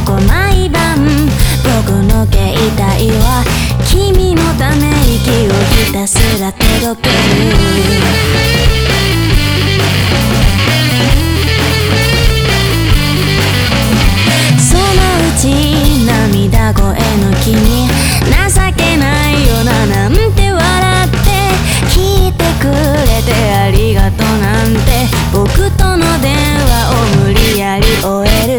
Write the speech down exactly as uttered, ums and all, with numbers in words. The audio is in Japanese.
こ毎晩僕の携帯は君のため息をひたすら届ける